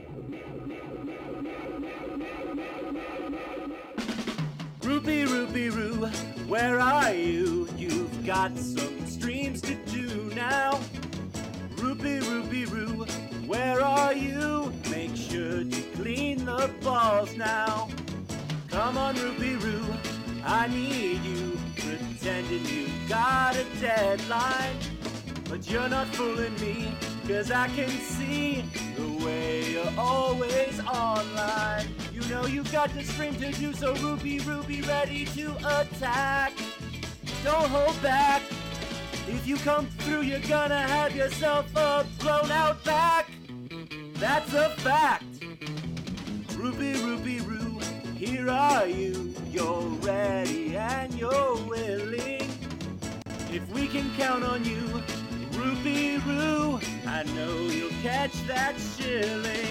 Rupee, Rupee, Roo, where are you? You've got some streams to do now. Rupee, Rupee, Roo, where are you? Make sure to clean the balls now. Come on, Rupee, Roo, I need you. Pretending you got a deadline, but you're not fooling me, 'cause I can see the way you're always online. You know you've got the stream to do, so Rupee, Rupee, ready to attack. Don't hold back. If you come through, you're gonna have yourself a blown out back. That's a fact. Rupee, Rupee, Roo, here are you. You're ready and you're willing. If we can count on you, Rupee, Roo, I know you'll catch that shilling.